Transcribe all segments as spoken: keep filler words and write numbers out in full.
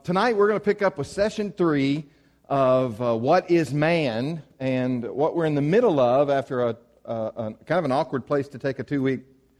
Tonight we're going to pick up with session three of uh, What is Man, and what we're in the middle of after a, a, a kind of an awkward place to take a two-week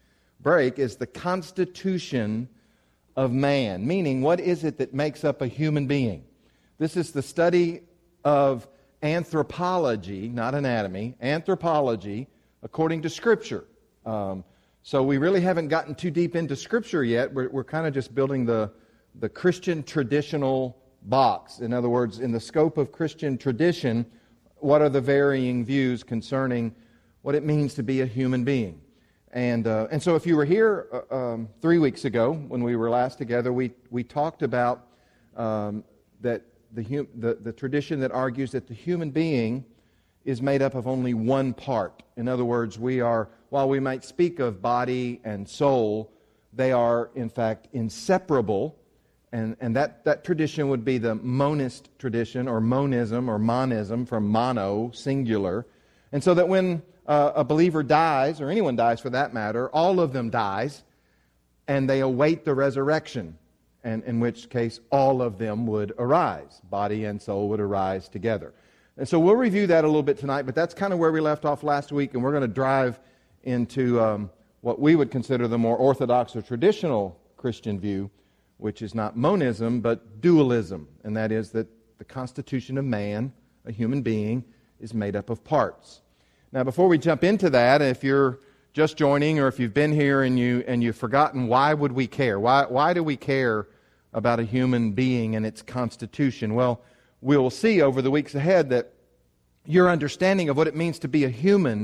break is the constitution of man, meaning what is it that makes up a human being? This is the study of anthropology, not anatomy, anthropology according to Scripture. Um, so we really haven't gotten too deep into Scripture yet. We're, we're kind of just building the the Christian traditional box. In other words, in the scope of Christian tradition, what are the varying views concerning what it means to be a human being? And uh, and so if you were here uh, um, three weeks ago when we were last together, we, we talked about um, that the, hum- the the tradition that argues that the human being is made up of only one part. In other words, we are, while we might speak of body and soul, they are in fact inseparable. And, and that, that tradition would be the monist tradition, or monism, or monism, from mono, singular. And so that when uh, a believer dies, or anyone dies for that matter, all of them dies, and they await the resurrection, and in which case all of them would arise. Body and soul would arise together. And so we'll review that a little bit tonight, but that's kind of where we left off last week, and we're going to drive into um, what we would consider the more orthodox or traditional Christian view, which is not monism, but dualism, and that is that the constitution of man, a human being, is made up of parts. Now, before we jump into that, if you're just joining, or if you've been here and, you, and you've forgotten, why would we care? Why, why do we care about a human being and its constitution? Well, we'll see over the weeks ahead that your understanding of what it means to be a human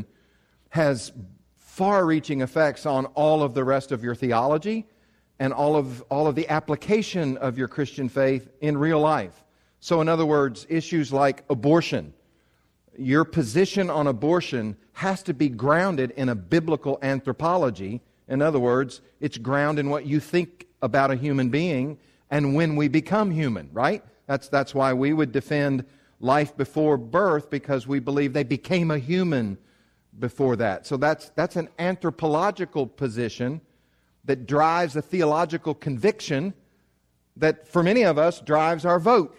has far-reaching effects on all of the rest of your theology, and all of all of the application of your Christian faith in real life. So in other words, issues like abortion, your position on abortion has to be grounded in a biblical anthropology. In other words, it's grounded in what you think about a human being and when we become human, right? That's that's why we would defend life before birth, because we believe they became a human before that. So that's that's an anthropological position that drives a theological conviction that, for many of us, drives our vote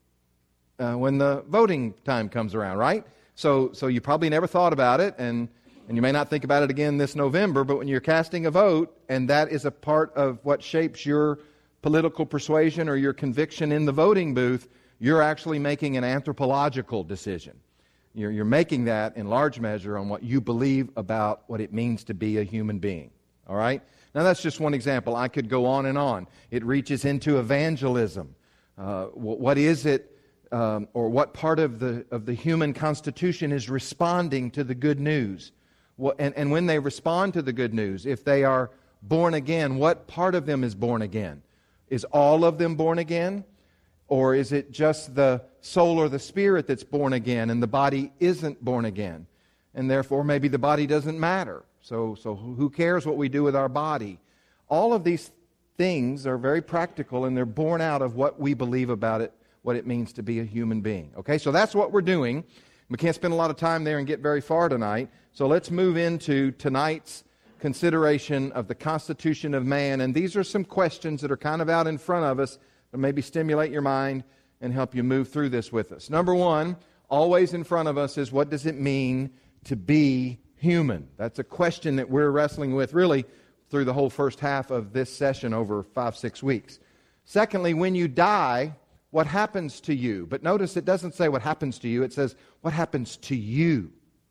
uh, when the voting time comes around, right? So so you probably never thought about it, and, and you may not think about it again this November, but when you're casting a vote, and that is a part of what shapes your political persuasion or your conviction in the voting booth, you're actually making an anthropological decision. You're, you're making that, in large measure, on what you believe about what it means to be a human being, all right? Now, that's just one example. I could go on and on. It reaches into evangelism. Uh, what is it, um, or what part of the of the human constitution is responding to the good news? What, and, and when they respond to the good news, if they are born again, what part of them is born again? Is all of them born again? Or is it just the soul or the spirit that's born again and the body isn't born again? And therefore, maybe the body doesn't matter. So, so who cares what we do with our body? All of these things are very practical, and they're born out of what we believe about it, what it means to be a human being. Okay, so that's what we're doing. We can't spend a lot of time there and get very far tonight. So let's move into tonight's consideration of the constitution of man. And these are some questions that are kind of out in front of us that maybe stimulate your mind and help you move through this with us. Number one, always in front of us is, what does it mean to be human? That's a question that we're wrestling with really through the whole first half of this session over five, six weeks. Secondly, when you die, what happens to you? But notice it doesn't say what happens to you. It says what happens to you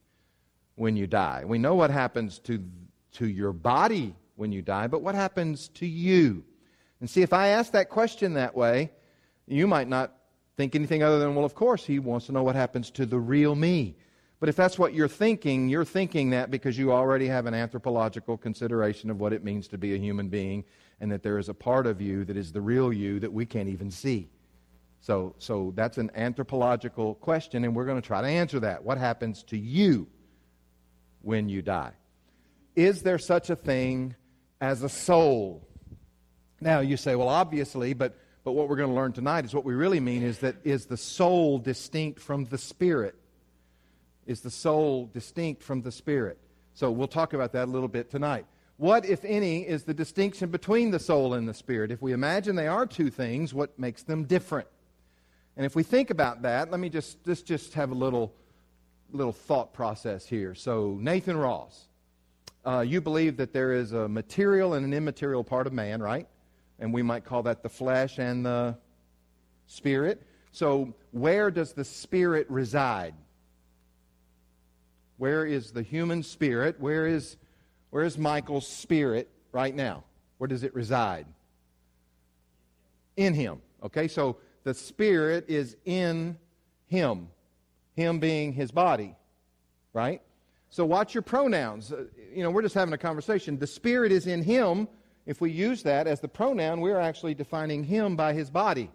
when you die. We know what happens to, to your body when you die, but what happens to you? And see, if I ask that question that way, you might not think anything other than, well, of course, he wants to know what happens to the real me. But if that's what you're thinking, you're thinking that because you already have an anthropological consideration of what it means to be a human being, and that there is a part of you that is the real you that we can't even see. So, so that's an anthropological question, and we're going to try to answer that. What happens to you when you die? Is there such a thing as a soul? Now, you say, well, obviously, but, but what we're going to learn tonight is what we really mean is that is the soul distinct from the spirit? Is the soul distinct from the spirit? So we'll talk about that a little bit tonight. what, if any, is the distinction between the soul and the spirit? If we imagine they are two things, what makes them different? And if we think about that, let me just, let's just have a little, little thought process here. So, Nathan Ross, uh, you believe that there is a material and an immaterial part of man, right? And we might call that the flesh and the spirit. So, where does the spirit reside? Where is the human spirit? Where is, where is Michael's spirit right now? Where does it reside? In him. Okay, so the spirit is in him. Him being his body. Right? So watch your pronouns. Uh, you know, we're just having a conversation. The spirit is in him. If we use that as the pronoun, we're actually defining him by his body.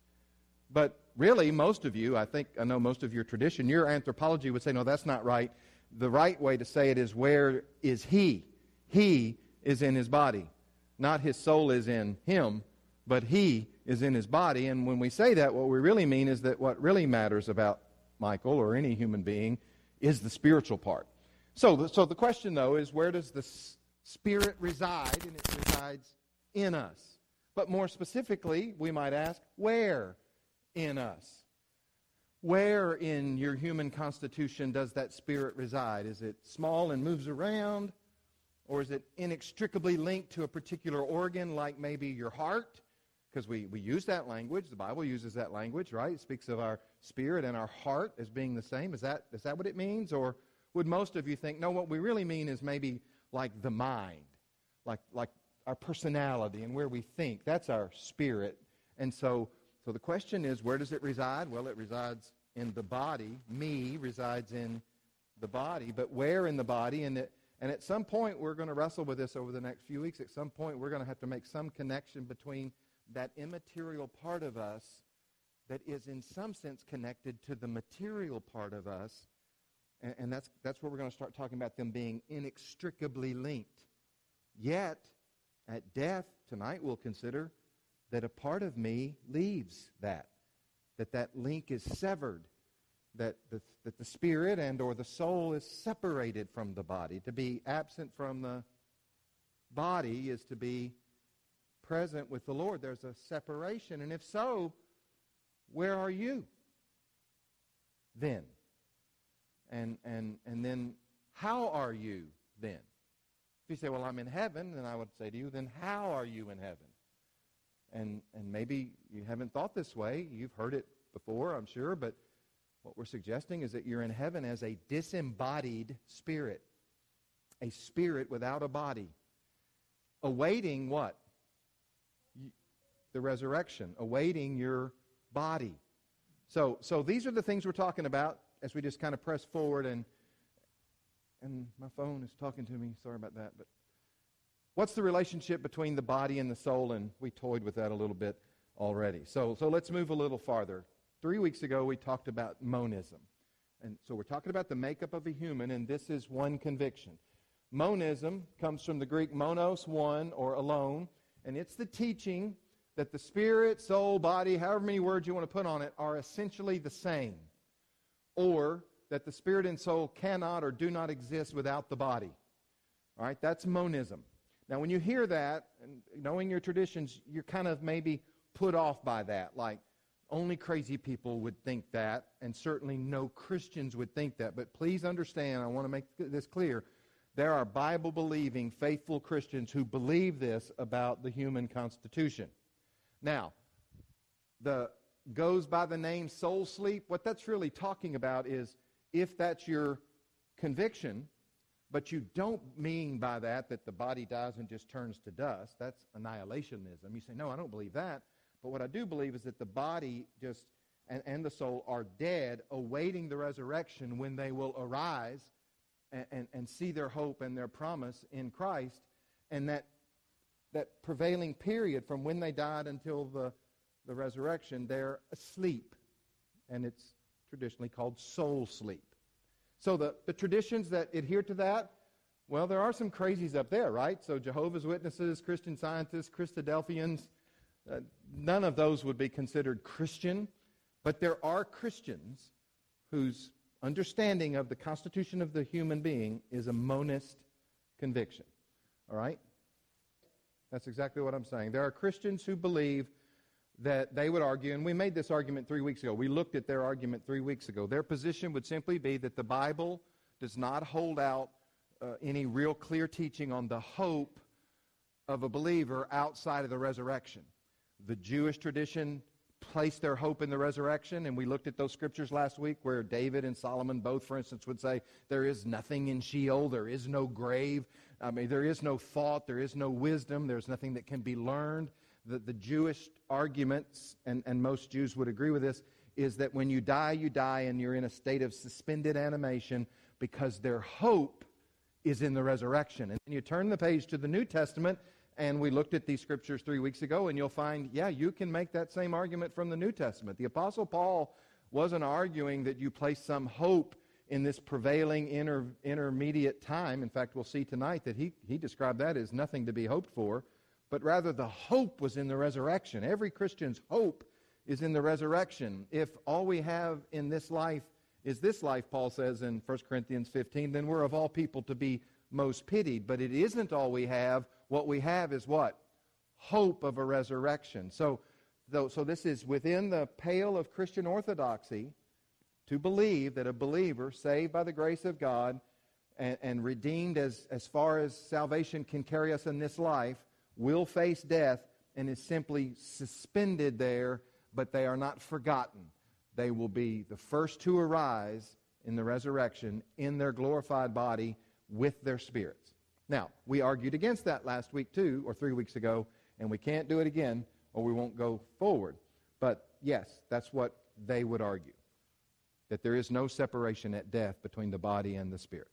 But really, most of you, I think, I know most of your tradition, your anthropology would say, no, that's not right. The right way to say it is, where is he? He is in his body. Not his soul is in him, but he is in his body. And when we say that, what we really mean is that what really matters about Michael or any human being is the spiritual part. So, so the question, though, is where does the spirit reside? And it resides in us. But more specifically, we might ask, where in us? Where in your human constitution does that spirit reside? Is it small and moves around? Or is it inextricably linked to a particular organ, like maybe your heart? Because we, we use that language. The Bible uses that language, right? It speaks of our spirit and our heart as being the same. Is that, is that what it means? Or would most of you think, no, what we really mean is maybe like the mind, like, like our personality and where we think. That's our spirit. And so... So the question is, where does it reside? Well, it resides in the body. Me resides in the body. But where in the body? And, it, and at some point, we're going to wrestle with this over the next few weeks. At some point, we're going to have to make some connection between that immaterial part of us that is in some sense connected to the material part of us. And, and that's, that's where we're going to start talking about them being inextricably linked. Yet, at death, tonight we'll consider that a part of me leaves that, that that link is severed, that the, that the spirit and or the soul is separated from the body. To be absent from the body is to be present with the Lord. There's a separation. And if so, where are you then? And, and, and then how are you then? If you say, well, I'm in heaven, then I would say to you, then how are you in heaven? And and maybe you haven't thought this way. You've heard it before, I'm sure. But what we're suggesting is that you're in heaven as a disembodied spirit. A spirit without a body. Awaiting what? The resurrection. Awaiting your body. So so these are the things we're talking about as we just kind of press forward. And, and my phone is talking to me. Sorry about that. But what's the relationship between the body and the soul? And we toyed with that a little bit already. So, so let's move a little farther. Three weeks ago, we talked about monism. And so we're talking about the makeup of a human, and this is one conviction. Monism comes from the Greek monos, one, or alone, and it's the teaching that the spirit, soul, body, however many words you want to put on it, are essentially the same. Or that the spirit and soul cannot or do not exist without the body. All right, that's monism. Now, when you hear that, and knowing your traditions, you're kind of maybe put off by that. Like, only crazy people would think that, and certainly no Christians would think that. But please understand, I want to make this clear, there are Bible-believing, faithful Christians who believe this about the human constitution. Now, the goes by the name soul sleep. What that's really talking about is, if that's your conviction, but you don't mean by that that the body dies and just turns to dust. That's annihilationism. You say, no, I don't believe that. But what I do believe is that the body just and, and the soul are dead, awaiting the resurrection when they will arise and, and, and see their hope and their promise in Christ. And that that prevailing period from when they died until the, the resurrection, they're asleep. And it's traditionally called soul sleep. So the, the traditions that adhere to that, well, there are some crazies up there, right? So Jehovah's Witnesses, Christian Scientists, Christadelphians, uh, none of those would be considered Christian. But there are Christians whose understanding of the constitution of the human being is a monist conviction. All right? That's exactly what I'm saying. There are Christians who believe that they would argue, and we made this argument three weeks ago. We looked at their argument three weeks ago. Their position would simply be that the Bible does not hold out uh, any real clear teaching on the hope of a believer outside of the resurrection. The Jewish tradition placed their hope in the resurrection, and we looked at those scriptures last week where David and Solomon both, for instance, would say, there is nothing in Sheol, there is no grave, I mean, there is no thought, there is no wisdom, there's nothing that can be learned. The, the Jewish arguments, and, and most Jews would agree with this, is that when you die, you die, and you're in a state of suspended animation because their hope is in the resurrection. And then you turn the page to the New Testament, and we looked at these scriptures three weeks ago, and you'll find, yeah, you can make that same argument from the New Testament. The Apostle Paul wasn't arguing that you place some hope in this prevailing inter, intermediate time. In fact, we'll see tonight that he, he described that as nothing to be hoped for, but rather the hope was in the resurrection. Every Christian's hope is in the resurrection. If all we have in this life is this life, Paul says in First Corinthians fifteen, then we're of all people to be most pitied. But it isn't all we have. What we have is what? Hope of a resurrection. So, though, so this is within the pale of Christian orthodoxy to believe that a believer saved by the grace of God and, and redeemed as, as far as salvation can carry us in this life will face death and is simply suspended there, but they are not forgotten. They will be the first to arise in the resurrection in their glorified body with their spirits. Now, we argued against that last week too, or three weeks ago, and we can't do it again or we won't go forward. But yes, that's what they would argue, that there is no separation at death between the body and the spirit.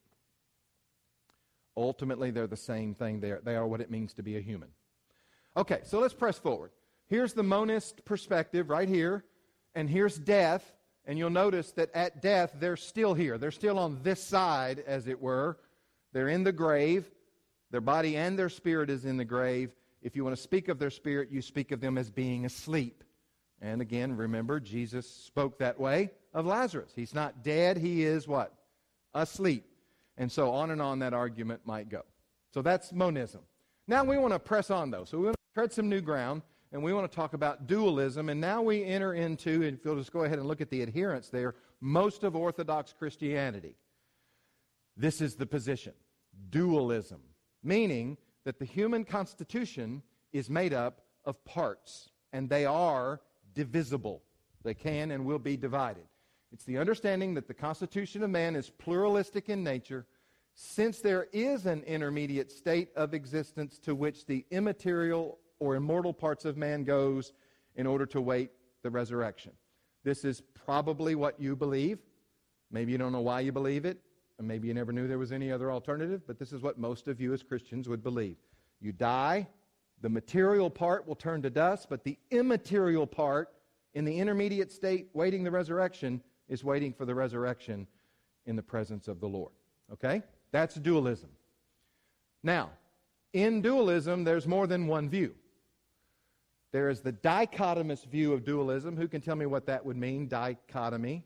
Ultimately, they're the same thing. They are, they are what it means to be a human. Okay, so let's press forward. Here's the monist perspective right here, and here's death, and you'll notice that at death, they're still here. They're still on this side, as it were. They're in the grave. Their body and their spirit is in the grave. If you want to speak of their spirit, you speak of them as being asleep. And again, remember, Jesus spoke that way of Lazarus. He's not dead, he is what? Asleep. And so on and on that argument might go. So that's monism. Now we want to press on, though. So we want to tread some new ground, and we want to talk about dualism. And now we enter into, and if you'll just go ahead and look at the adherents there, most of Orthodox Christianity. This is the position. Dualism. Meaning that the human constitution is made up of parts, and they are divisible. They can and will be divided. It's the understanding that the constitution of man is pluralistic in nature, since there is an intermediate state of existence to which the immaterial or immortal parts of man goes in order to wait the resurrection. This is probably what you believe. Maybe you don't know why you believe it, and maybe you never knew there was any other alternative, but this is what most of you as Christians would believe. You die, the material part will turn to dust, but the immaterial part in the intermediate state waiting the resurrection is waiting for the resurrection in the presence of the Lord. Okay? That's dualism. Now, in dualism, there's more than one view. There is the dichotomous view of dualism. Who can tell me what that would mean, dichotomy?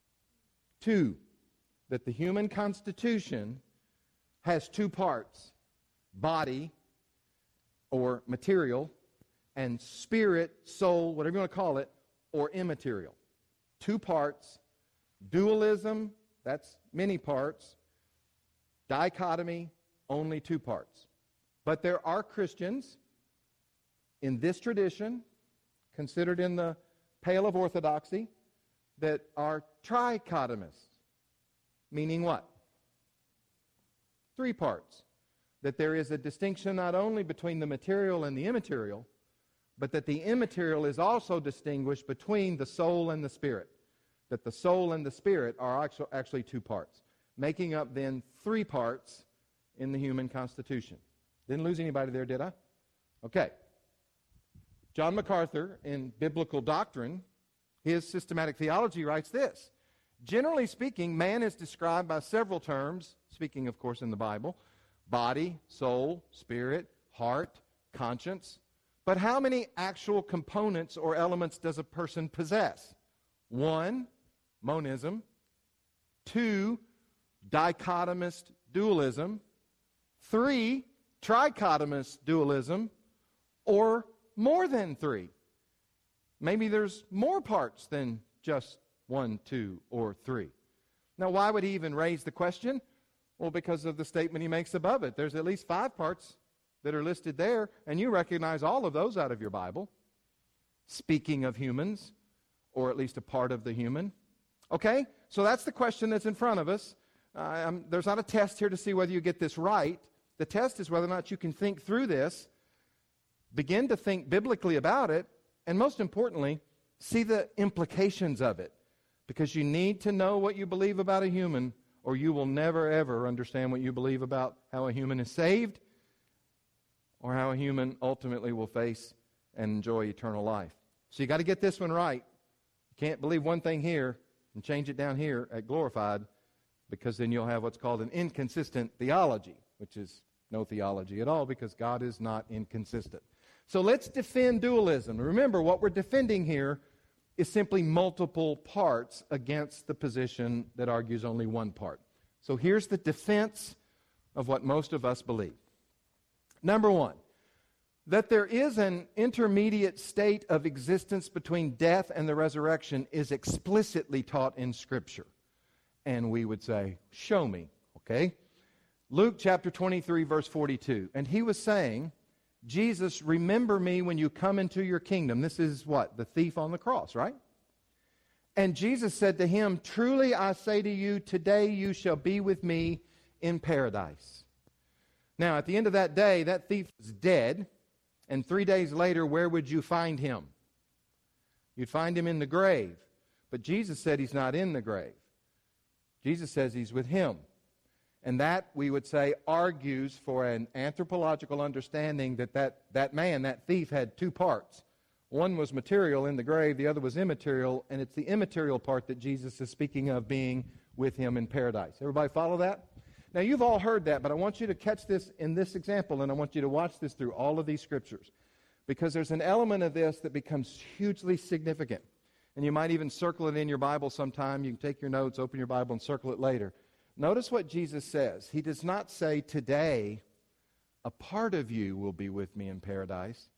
Two, that the human constitution has two parts, body or material, and spirit, soul, whatever you want to call it, or immaterial. Two parts. Dualism, that's many parts. Dichotomy, only two parts. But there are Christians in this tradition, considered in the pale of orthodoxy, that are trichotomists. Meaning what? Three parts. That there is a distinction not only between the material and the immaterial, but that the immaterial is also distinguished between the soul and the spirit. That the soul and the spirit are actually two parts, making up then three parts in the human constitution. Didn't lose anybody there, did I? Okay. John MacArthur, in Biblical Doctrine, his systematic theology, writes this. Generally speaking, man is described by several terms, speaking, of course, in the Bible: body, soul, spirit, heart, conscience. But how many actual components or elements does a person possess? One, monism. Two, dichotomist dualism. Three, trichotomous dualism, or more than three. Maybe there's more parts than just one, two, or three. Now, why would he even raise the question? Well, because of the statement he makes above it. There's at least five parts that are listed there, and you recognize all of those out of your Bible. Speaking of humans, or at least a part of the human. Okay? So that's the question that's in front of us. Uh, um, there's not a test here to see whether you get this right. The test is whether or not you can think through this, begin to think biblically about it, and most importantly, see the implications of it. Because you need to know what you believe about a human, or you will never, ever understand what you believe about how a human is saved, or how a human ultimately will face and enjoy eternal life. So you got to get this one right. You can't believe one thing here and change it down here at Glorified, because then you'll have what's called an inconsistent theology, which is no theology at all, because God is not inconsistent. So let's defend dualism. Remember, what we're defending here is simply multiple parts against the position that argues only one part. So here's the defense of what most of us believe. Number one, that there is an intermediate state of existence between death and the resurrection is explicitly taught in Scripture. And we would say, show me, okay? Luke chapter twenty-three, verse forty-two. And he was saying, Jesus, remember me when you come into your kingdom. This is what? The thief on the cross, right? And Jesus said to him, truly I say to you, today you shall be with me in paradise. Now, at the end of that day, that thief is dead. And three days later, where would you find him? You'd find him in the grave. But Jesus said he's not in the grave. Jesus says he's with him. And that, we would say, argues for an anthropological understanding that that, that man, that thief, had two parts. One was material in the grave, the other was immaterial, and it's the immaterial part that Jesus is speaking of being with him in paradise. Everybody follow that? Now, you've all heard that, but I want you to catch this in this example, and I want you to watch this through all of these scriptures, because there's an element of this that becomes hugely significant. And you might even circle it in your Bible sometime. You can take your notes, open your Bible, and circle it later. Notice what Jesus says. He does not say, today, a part of you will be with me in paradise.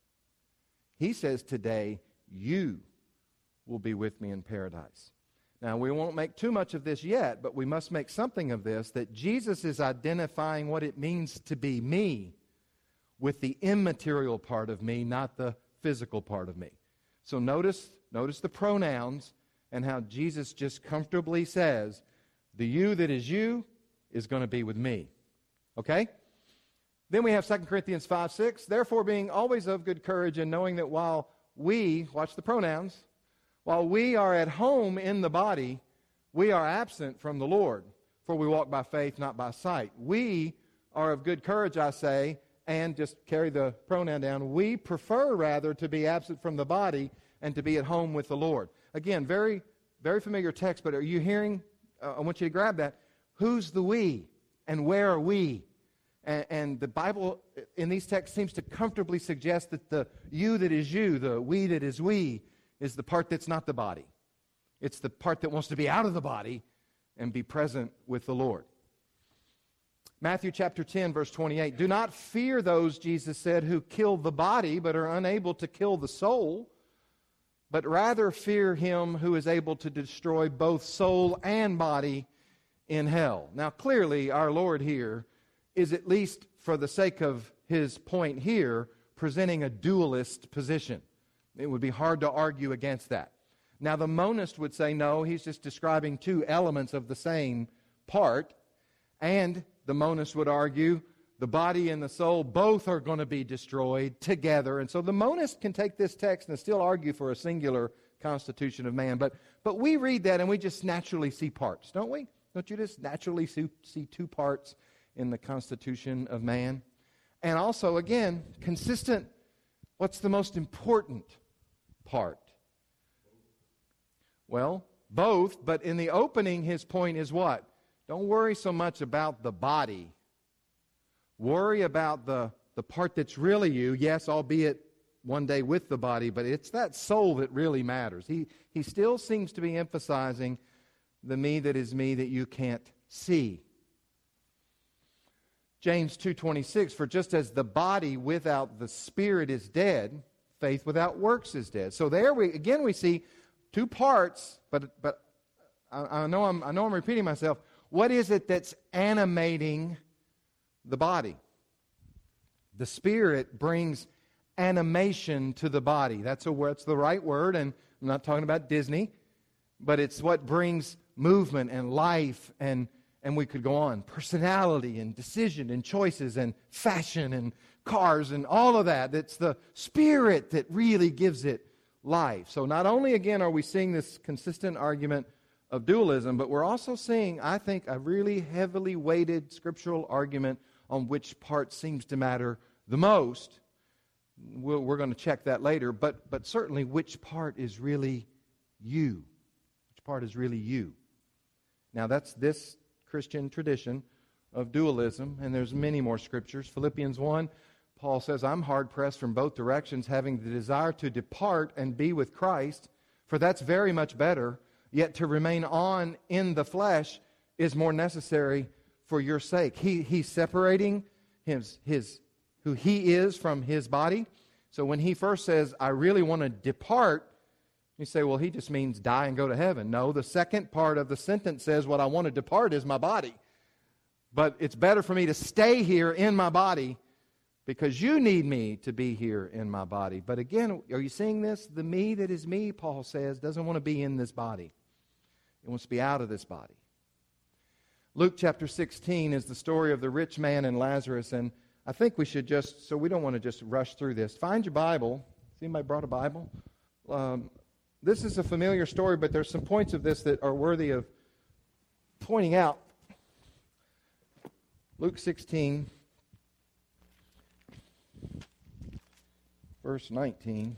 He says, today, you will be with me in paradise. Now, we won't make too much of this yet, but we must make something of this, that Jesus is identifying what it means to be me with the immaterial part of me, not the physical part of me. So notice, notice the pronouns and how Jesus just comfortably says, the you that is you is going to be with me. Okay? Then we have Second Corinthians five six. Therefore, being always of good courage and knowing that while we, watch the pronouns, while we are at home in the body, we are absent from the Lord. For we walk by faith, not by sight. We are of good courage, I say, and just carry the pronoun down. We prefer rather to be absent from the body and to be at home with the Lord. Again, very, very familiar text, but are you hearing? Uh, I want you to grab that. Who's the we? And where are we? And, and the Bible in these texts seems to comfortably suggest that the you that is you, the we that is we, is the part that's not the body. It's the part that wants to be out of the body and be present with the Lord. Matthew chapter ten, verse twenty-eight. Do not fear those, Jesus said, who kill the body but are unable to kill the soul, but rather fear him who is able to destroy both soul and body in hell. Now, clearly, our Lord here is, at least for the sake of his point here, presenting a dualist position. It would be hard to argue against that. Now, the monist would say, no, he's just describing two elements of the same part. And the monist would argue, the body and the soul both are going to be destroyed together. And so the monist can take this text and still argue for a singular constitution of man. But, but we read that and we just naturally see parts, don't we? Don't you just naturally see, see two parts in the constitution of man? And also, again, consistent, what's the most important part? Well, both, but in the opening, his point is what? Don't worry so much about the body. Worry about the, the part that's really you, yes, albeit one day with the body, but it's that soul that really matters. He, he still seems to be emphasizing the me that is me that you can't see. James two twenty-six, for just as the body without the spirit is dead, faith without works is dead. So there we again we see two parts, but but I, I know I'm I know I'm repeating myself. What is it that's animating the body? The spirit brings animation to the body. That's a that's the right word, and I'm not talking about Disney, but it's what brings movement and life, and and we could go on. Personality and decision and choices and fashion and cars and all of that. It's the spirit that really gives it life. So not only, again, are we seeing this consistent argument of dualism, but we're also seeing, I think, a really heavily weighted scriptural argument on which part seems to matter the most. We'll, we're going to check that later, but but certainly which part is really you. Which part is really you. Now that's this Christian tradition of dualism, and there's many more scriptures. Philippians one, Paul says, I'm hard-pressed from both directions, having the desire to depart and be with Christ, for that's very much better, yet to remain on in the flesh is more necessary for your sake. He, he's separating his, his, who he is from his body. So when he first says, I really want to depart, you say, well, he just means die and go to heaven. No, the second part of the sentence says, what I want to depart is my body. But it's better for me to stay here in my body because you need me to be here in my body. But again, are you seeing this? The me that is me, Paul says, doesn't want to be in this body. It wants to be out of this body. Luke chapter sixteen is the story of the rich man and Lazarus, and I think we should just, so we don't want to just rush through this. Find your Bible. Has anybody brought a Bible? Um, this is a familiar story, but there's some points of this that are worthy of pointing out. Luke sixteen, verse nineteen.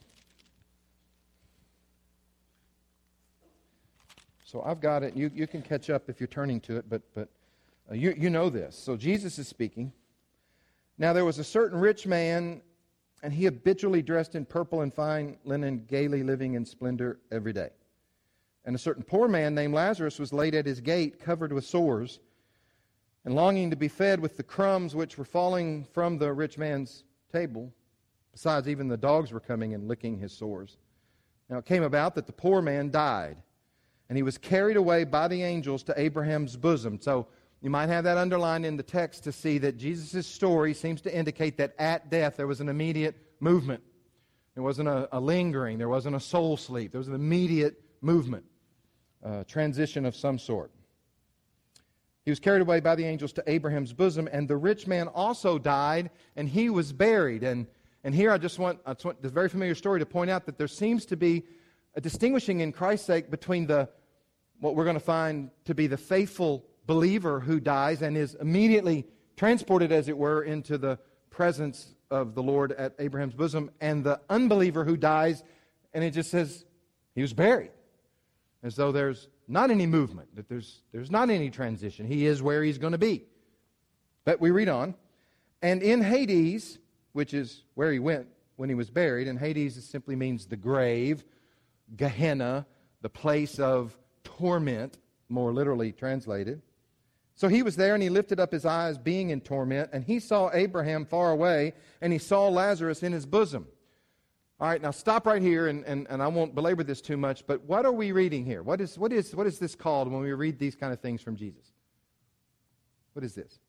So I've got it. You, you can catch up if you're turning to it, but, but uh, you, you know this. So Jesus is speaking. Now there was a certain rich man, and he habitually dressed in purple and fine linen, gaily living in splendor every day. And a certain poor man named Lazarus was laid at his gate, covered with sores, and longing to be fed with the crumbs which were falling from the rich man's table. Besides, even the dogs were coming and licking his sores. Now it came about that the poor man died, and he was carried away by the angels to Abraham's bosom. So you might have that underlined in the text to see that Jesus' story seems to indicate that at death there was an immediate movement. There wasn't a, a lingering. There wasn't a soul sleep. There was an immediate movement, a transition of some sort. He was carried away by the angels to Abraham's bosom, and the rich man also died, and he was buried. And, and here I just want, I just want this very familiar story to point out that there seems to be a distinguishing in Christ's sake between the what we're going to find to be the faithful believer who dies and is immediately transported, as it were, into the presence of the Lord at Abraham's bosom, and the unbeliever who dies, and it just says he was buried, as though there's not any movement, that there's there's not any transition. He is where he's going to be. But we read on, and in Hades, which is where he went when he was buried, and Hades simply means the grave, Gehenna, the place of torment, more literally translated. So he was there, and he lifted up his eyes, being in torment, and he saw Abraham far away, and he saw Lazarus in his bosom. All right, now stop right here, and, and, and I won't belabor this too much, but what are we reading here? What is, what is, what is this called when we read these kind of things from Jesus? What is this?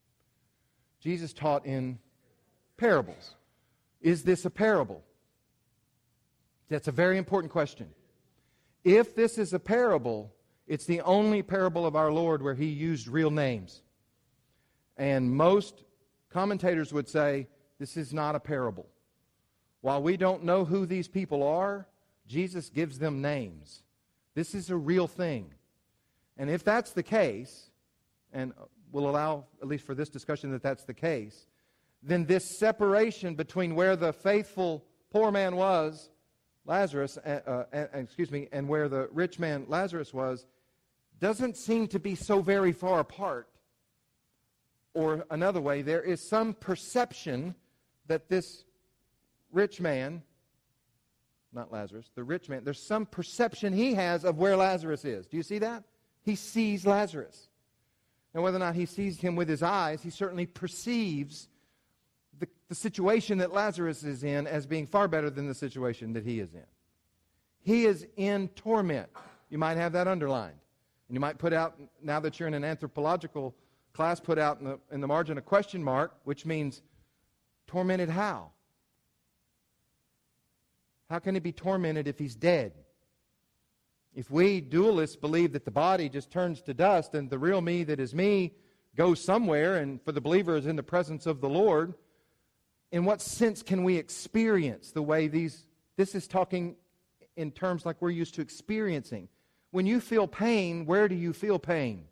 Jesus taught in parables. Is this a parable? That's a very important question. If this is a parable, it's the only parable of our Lord where he used real names. And most commentators would say this is not a parable. While we don't know who these people are, Jesus gives them names. This is a real thing. And if that's the case, and we'll allow, at least for this discussion, that that's the case, then this separation between where the faithful poor man was, Lazarus, uh, uh, excuse me, and where the rich man Lazarus was, doesn't seem to be so very far apart. Or another way, there is some perception that this rich man, not Lazarus, the rich man, there's some perception he has of where Lazarus is. Do you see that? He sees Lazarus. And whether or not he sees him with his eyes, he certainly perceives the, the situation that Lazarus is in as being far better than the situation that he is in. He is in torment. You might have that underlined. And you might put out, now that you're in an anthropological class, put out in the, in the margin a question mark, which means tormented how? How can he be tormented if he's dead? If we dualists believe that the body just turns to dust and the real me that is me goes somewhere, and for the believer is in the presence of the Lord, in what sense can we experience the way these, this is talking in terms like we're used to experiencing. When you feel pain, where do you feel pain?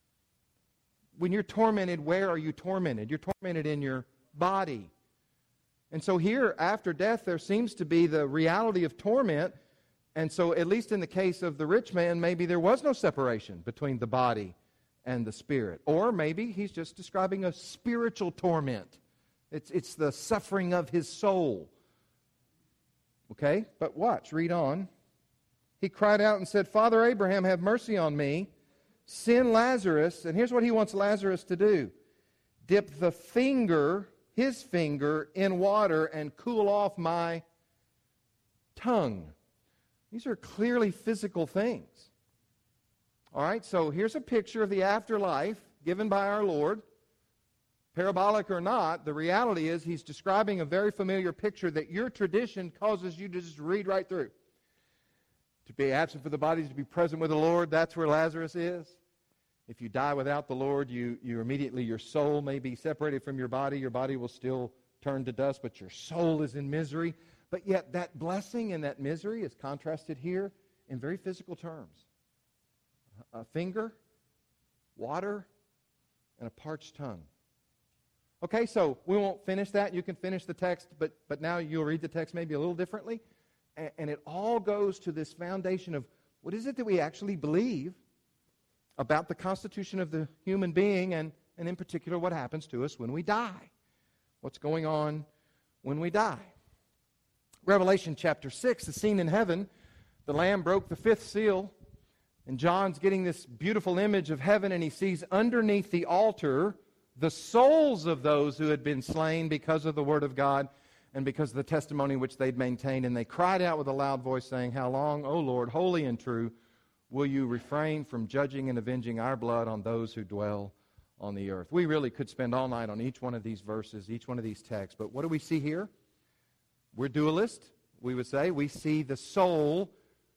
When you're tormented, where are you tormented? You're tormented in your body. And so here, after death, there seems to be the reality of torment. And so, at least in the case of the rich man, maybe there was no separation between the body and the spirit. Or maybe he's just describing a spiritual torment. It's, it's the suffering of his soul. Okay? But watch, read on. He cried out and said, Father Abraham, have mercy on me. Send Lazarus. And here's what he wants Lazarus to do. Dip the finger, his finger, in water and cool off my tongue. These are clearly physical things. All right, so here's a picture of the afterlife given by our Lord. Parabolic or not, the reality is he's describing a very familiar picture that your tradition causes you to just read right through. To be absent for the body, to be present with the Lord, that's where Lazarus is. If you die without the Lord, you, you immediately, your soul may be separated from your body. Your body will still turn to dust, but your soul is in misery. But yet that blessing and that misery is contrasted here in very physical terms. A finger, water, and a parched tongue. Okay, so we won't finish that. You can finish the text, but, but now you'll read the text maybe a little differently. And, and it all goes to this foundation of what is it that we actually believe about the constitution of the human being, and, and in particular what happens to us when we die. What's going on when we die. Revelation chapter six, the scene in heaven, the Lamb broke the fifth seal, and John's getting this beautiful image of heaven, and he sees underneath the altar the souls of those who had been slain because of the word of God and because of the testimony which they'd maintained. And they cried out with a loud voice, saying, How long, O Lord, holy and true, will you refrain from judging and avenging our blood on those who dwell on the earth? We really could spend all night on each one of these verses, each one of these texts. But what do we see here? We're dualist, we would say. We see the soul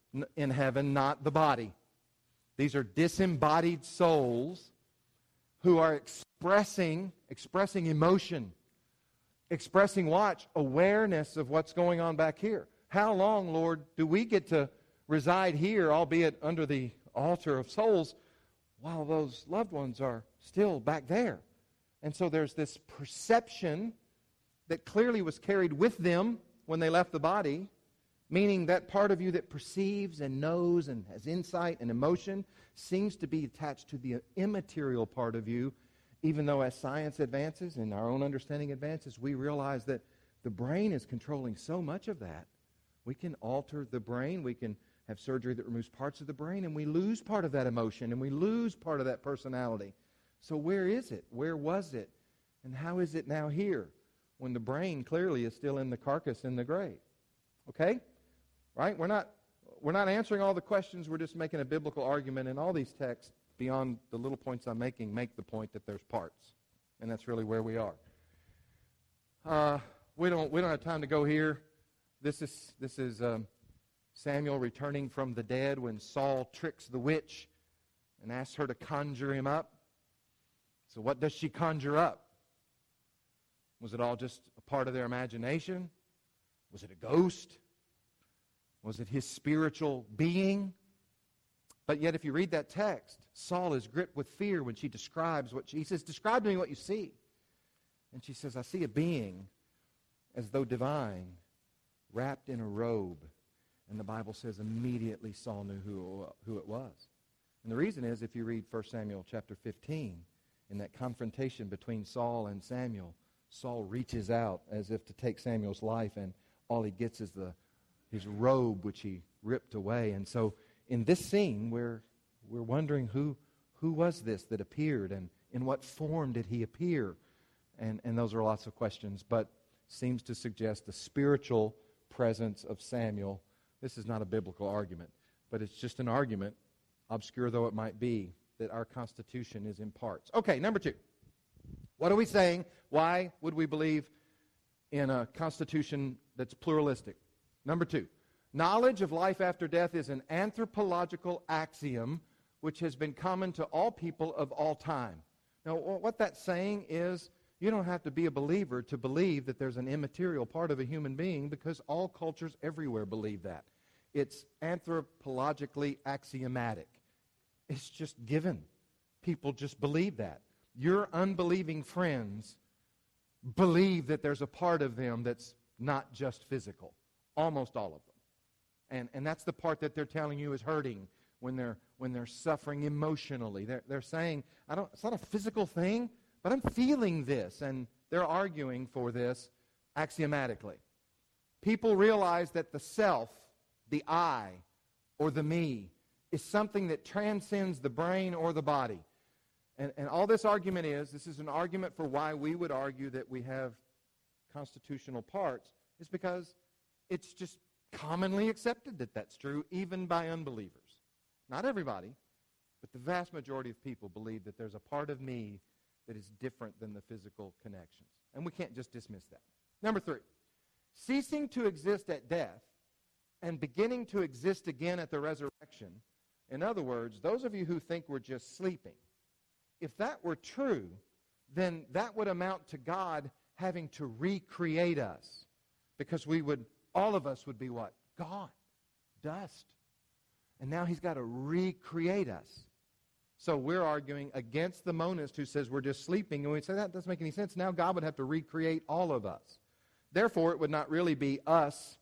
in heaven, not the body. These are disembodied souls who are expressing, expressing emotion, expressing, watch, awareness of what's going on back here. How long, Lord, do we get to reside here, albeit under the altar of souls, while those loved ones are still back there? And so there's this perception that clearly was carried with them when they left the body, meaning that part of you that perceives and knows and has insight and emotion seems to be attached to the immaterial part of you, even though as science advances and our own understanding advances, we realize that the brain is controlling so much of that. We can alter the brain, we can have surgery that removes parts of the brain, and we lose part of that emotion, and we lose part of that personality. So where is it? Where was it? And how is it now here, when the brain clearly is still in the carcass in the grave? Okay? Right? We're not, we're not answering all the questions. We're just making a biblical argument. And all these texts, beyond the little points I'm making, make the point that there's parts. And that's really where we are. Uh, we don't we don't have time to go here. This is this is um, Samuel returning from the dead when Saul tricks the witch and asks her to conjure him up. So what does she conjure up? Was it all just a part of their imagination? Was it a ghost? Was it his spiritual being? But yet if you read that text, Saul is gripped with fear when she describes what she, he says, describe to me what you see. And she says, I see a being as though divine, wrapped in a robe. And the Bible says immediately Saul knew who, who it was. And the reason is, if you read First Samuel chapter fifteen, in that confrontation between Saul and Samuel, Saul reaches out as if to take Samuel's life, and all he gets is the his robe, which he ripped away. And so in this scene, we're, we're wondering who, who was this that appeared, and in what form did he appear? And, and those are lots of questions, but seems to suggest the spiritual presence of Samuel. This is not a biblical argument, but it's just an argument, obscure though it might be, that our Constitution is in parts. Okay, number two. What are we saying? Why would we believe in a Constitution that's pluralistic? Number two, knowledge of life after death is an anthropological axiom which has been common to all people of all time. Now, what that's saying is you don't have to be a believer to believe that there's an immaterial part of a human being, because all cultures everywhere believe that. It's anthropologically axiomatic. It's just given. People just believe that. Your unbelieving friends believe that there's a part of them that's not just physical. Almost all of them. And, and that's the part that they're telling you is hurting when they're, when they're suffering emotionally. They're, they're saying, I don't, it's not a physical thing, but I'm feeling this. And they're arguing for this axiomatically. People realize that the self, the I, or the me, is something that transcends the brain or the body. And, and all this argument is, this is an argument for why we would argue that we have constitutional parts, is because it's just commonly accepted that that's true, even by unbelievers. Not everybody, but the vast majority of people believe that there's a part of me that is different than the physical connections. And we can't just dismiss that. Number three, ceasing to exist at death and beginning to exist again at the resurrection. In other words, those of you who think we're just sleeping, if that were true, then that would amount to God having to recreate us. Because we would, all of us would be what? Gone. Dust. And now he's got to recreate us. So we're arguing against the monist who says we're just sleeping, and we say that doesn't make any sense. Now God would have to recreate all of us. Therefore, it would not really be us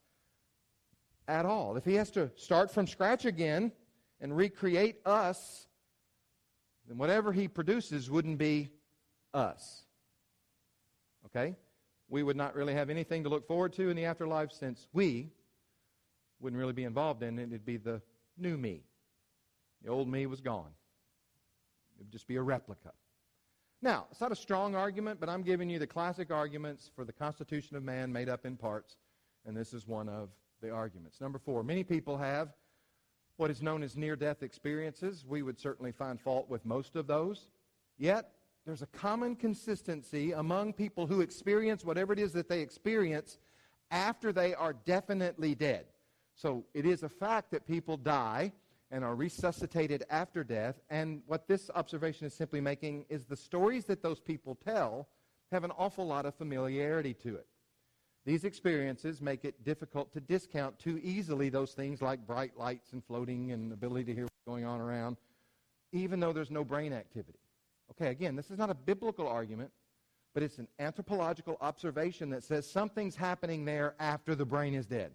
at all. If he has to start from scratch again and recreate us, then whatever he produces wouldn't be us. Okay? We would not really have anything to look forward to in the afterlife, since we wouldn't really be involved in it. It'd be the new me. The old me was gone. It would just be a replica. Now, it's not a strong argument, but I'm giving you the classic arguments for the Constitution of man made up in parts, and this is one of the arguments. Number four, many people have what is known as near-death experiences. We would certainly find fault with most of those. Yet, there's a common consistency among people who experience whatever it is that they experience after they are definitely dead. So it is a fact that people die and are resuscitated after death, and what this observation is simply making is the stories that those people tell have an awful lot of familiarity to it. These experiences make it difficult to discount too easily those things like bright lights and floating and ability to hear what's going on around, even though there's no brain activity. Okay, again, this is not a biblical argument, but it's an anthropological observation that says something's happening there after the brain is dead.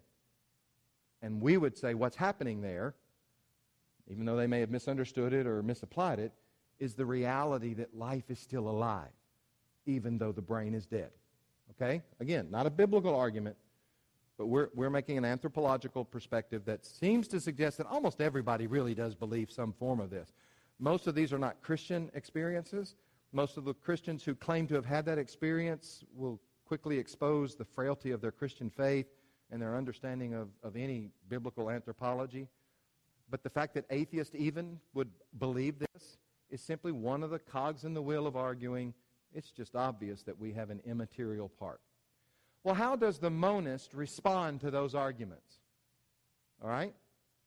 And we would say what's happening there, even though they may have misunderstood it or misapplied it, is the reality that life is still alive, even though the brain is dead. Okay? Again, not a biblical argument, but we're, we're making an anthropological perspective that seems to suggest that almost everybody really does believe some form of this. Most of these are not Christian experiences. Most of the Christians who claim to have had that experience will quickly expose the frailty of their Christian faith and their understanding of, of any biblical anthropology. But the fact that atheists even would believe this is simply one of the cogs in the wheel of arguing. It's just obvious that we have an immaterial part. Well, how does the monist respond to those arguments? All right?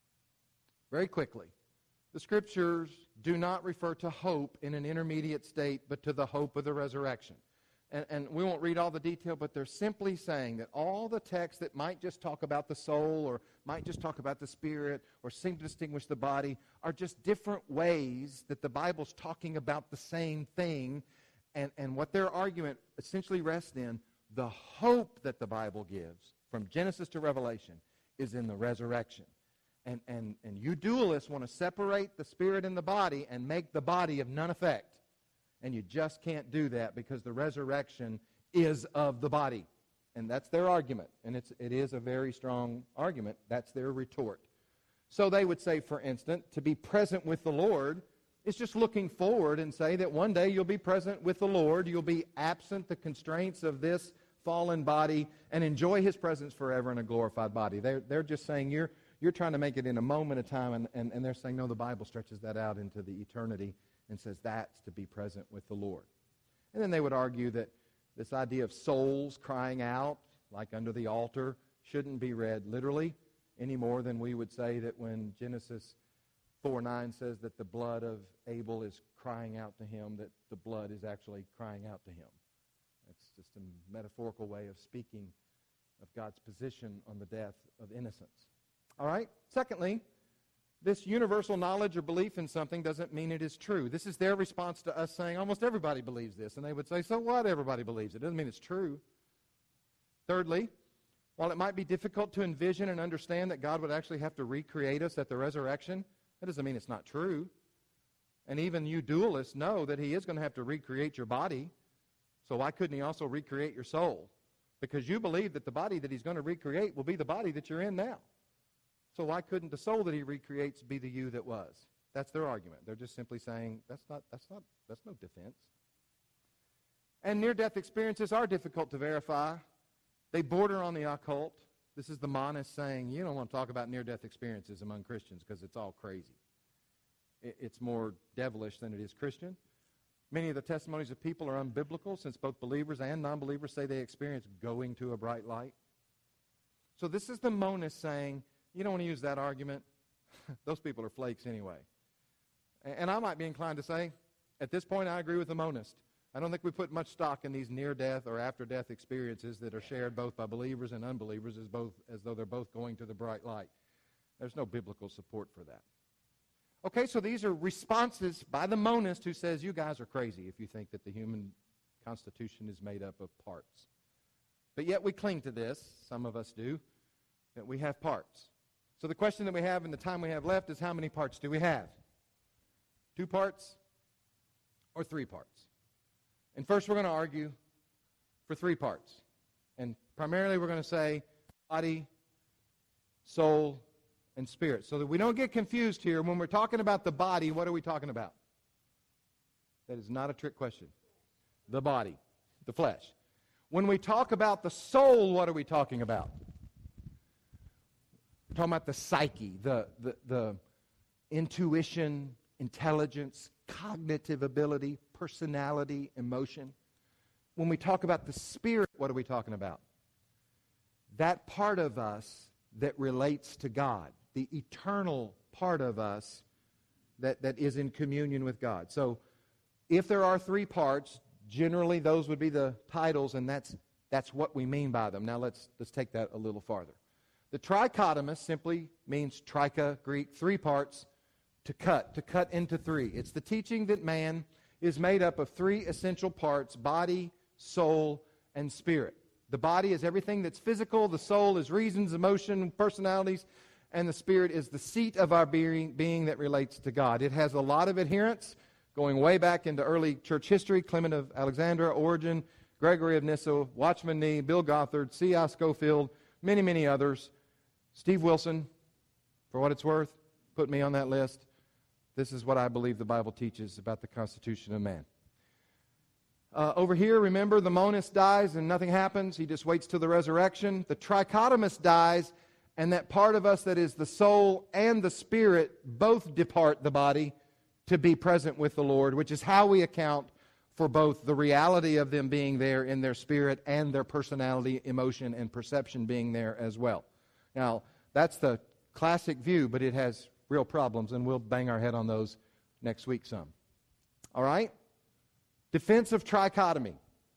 Very quickly. The Scriptures do not refer to hope in an intermediate state, but to the hope of the resurrection. And, and we won't read all the detail, but they're simply saying that all the texts that might just talk about the soul or might just talk about the spirit or seem to distinguish the body are just different ways that the Bible's talking about the same thing. And, and what their argument essentially rests in, the hope that the Bible gives from Genesis to Revelation is in the resurrection. And, and, and you dualists want to separate the spirit and the body and make the body of none effect. And you just can't do that because the resurrection is of the body. And that's their argument. And it's, it is a very strong argument. That's their retort. So they would say, for instance, to be present with the Lord It's just looking forward and say that one day you'll be present with the Lord. You'll be absent the constraints of this fallen body and enjoy His presence forever in a glorified body. They're, they're just saying you're, you're trying to make it in a moment of time, and, and, and they're saying, no, the Bible stretches that out into the eternity and says that's to be present with the Lord. And then they would argue that this idea of souls crying out, like under the altar, shouldn't be read literally any more than we would say that when Genesis four nine says that the blood of Abel is crying out to him, that the blood is actually crying out to him. That's just a metaphorical way of speaking of God's position on the death of innocents. All right? Secondly, this universal knowledge or belief in something doesn't mean it is true. This is their response to us saying almost everybody believes this. And they would say, so what? Everybody believes it. It doesn't mean it's true. Thirdly, while it might be difficult to envision and understand that God would actually have to recreate us at the resurrection, that doesn't mean it's not true. And even you dualists know that He is going to have to recreate your body. So why couldn't He also recreate your soul? Because you believe that the body that He's going to recreate will be the body that you're in now. So why couldn't the soul that He recreates be the you that was? That's their argument. They're just simply saying that's not that's not that's no defense. And near-death experiences are difficult to verify. They border on the occult. This is the monist saying, you don't want to talk about near-death experiences among Christians because it's all crazy. It's more devilish than it is Christian. Many of the testimonies of people are unbiblical, since both believers and non-believers say they experience going to a bright light. So this is the monist saying, you don't want to use that argument. Those people are flakes anyway. And I might be inclined to say, at this point, I agree with the monist. I don't think we put much stock in these near-death or after-death experiences that are shared both by believers and unbelievers as, both, as though they're both going to the bright light. There's no biblical support for that. Okay, so these are responses by the monist who says, you guys are crazy if you think that the human constitution is made up of parts. But yet we cling to this, some of us do, that we have parts. So the question that we have in the time we have left is, how many parts do we have? Two parts or three parts? And first we're going to argue for three parts. And primarily we're going to say body, soul, and spirit. So that we don't get confused here. When we're talking about the body, what are we talking about? That is not a trick question. The body, the flesh. When we talk about the soul, what are we talking about? We're talking about the psyche, the, the, the intuition, intelligence, cognitive ability, personality, emotion. When we talk about the spirit, what are we talking about? That part of us that relates to God, the eternal part of us that, that is in communion with God. So if there are three parts, generally those would be the titles, and that's that's what we mean by them. Now let's let's take that a little farther. The trichotomous simply means tricha, Greek, three parts, to cut, to cut into three. It's the teaching that man is made up of three essential parts: body, soul, and spirit. The body is everything that's physical, the soul is reasons, emotion, personalities, and the spirit is the seat of our being, being that relates to God. It has a lot of adherents, going way back into early church history: Clement of Alexandria, Origen, Gregory of Nyssa, Watchman Nee, Bill Gothard, C I Scofield, many, many others. Steve Wilson, for what it's worth, put me on that list. This is what I believe the Bible teaches about the constitution of man. Uh, over here, remember, the monist dies and nothing happens. He just waits till the resurrection. The trichotomous dies, and that part of us that is the soul and the spirit both depart the body to be present with the Lord, which is how we account for both the reality of them being there in their spirit and their personality, emotion, and perception being there as well. Now, that's the classic view, but it has real problems, and we'll bang our head on those next week some. All right? Defense of trichotomy.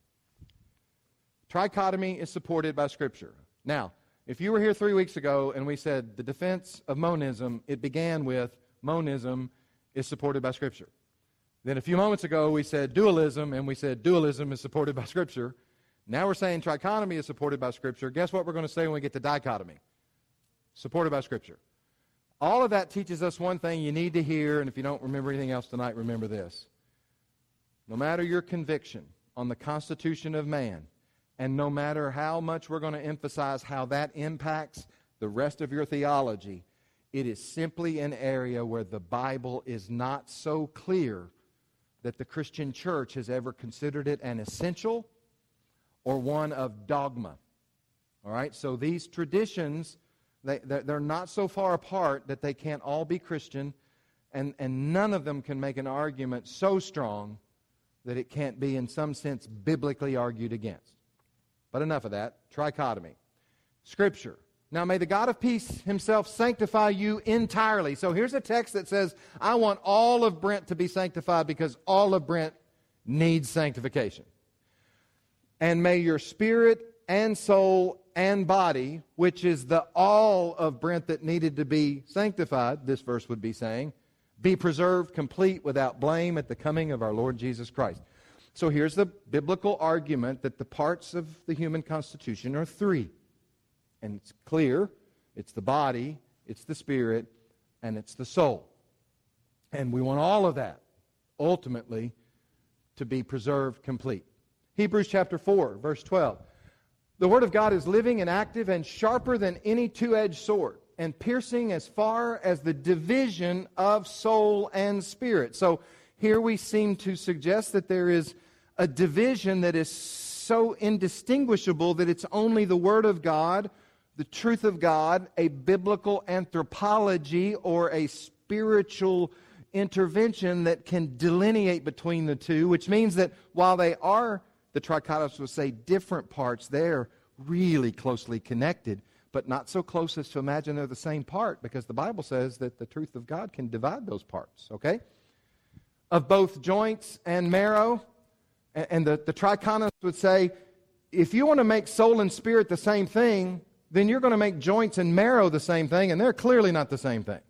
Trichotomy is supported by Scripture. Now, if you were here three weeks ago and we said the defense of monism, it began with monism is supported by Scripture. Then a few moments ago we said dualism, and we said dualism is supported by Scripture. Now we're saying trichotomy is supported by Scripture. Guess what we're going to say when we get to dichotomy? Supported by Scripture. All of that teaches us one thing you need to hear, and if you don't remember anything else tonight, remember this. No matter your conviction on the constitution of man, and no matter how much we're going to emphasize how that impacts the rest of your theology, It is simply an area where the Bible is not so clear that the Christian church has ever considered it an essential or one of dogma. All right? So these traditions, they, they're not so far apart that they can't all be Christian, and, and none of them can make an argument so strong that it can't be in some sense biblically argued against. But enough of that. Trichotomy. Scripture. Now may the God of peace himself sanctify you entirely. So here's a text that says, I want all of Brent to be sanctified because all of Brent needs sanctification. And may your spirit and soul and body, which is the all of Brent that needed to be sanctified, this verse would be saying, be preserved complete without blame at the coming of our Lord Jesus Christ. So here's the biblical argument that the parts of the human constitution are three. And it's clear, it's the body, it's the spirit, and it's the soul. And we want all of that, ultimately, to be preserved complete. Hebrews chapter four, verse twelve. The Word of God is living and active and sharper than any two-edged sword, and piercing as far as the division of soul and spirit. So here we seem to suggest that there is a division that is so indistinguishable that it's only the Word of God, the truth of God, a biblical anthropology or a spiritual intervention that can delineate between the two, which means that while they are, the trichotomists would say, different parts, they're really closely connected, but not so close as to imagine they're the same part, because the Bible says that the truth of God can divide those parts, okay? Of both joints and marrow, and the, the trichotomists would say, if you want to make soul and spirit the same thing, then you're going to make joints and marrow the same thing, and they're clearly not the same thing.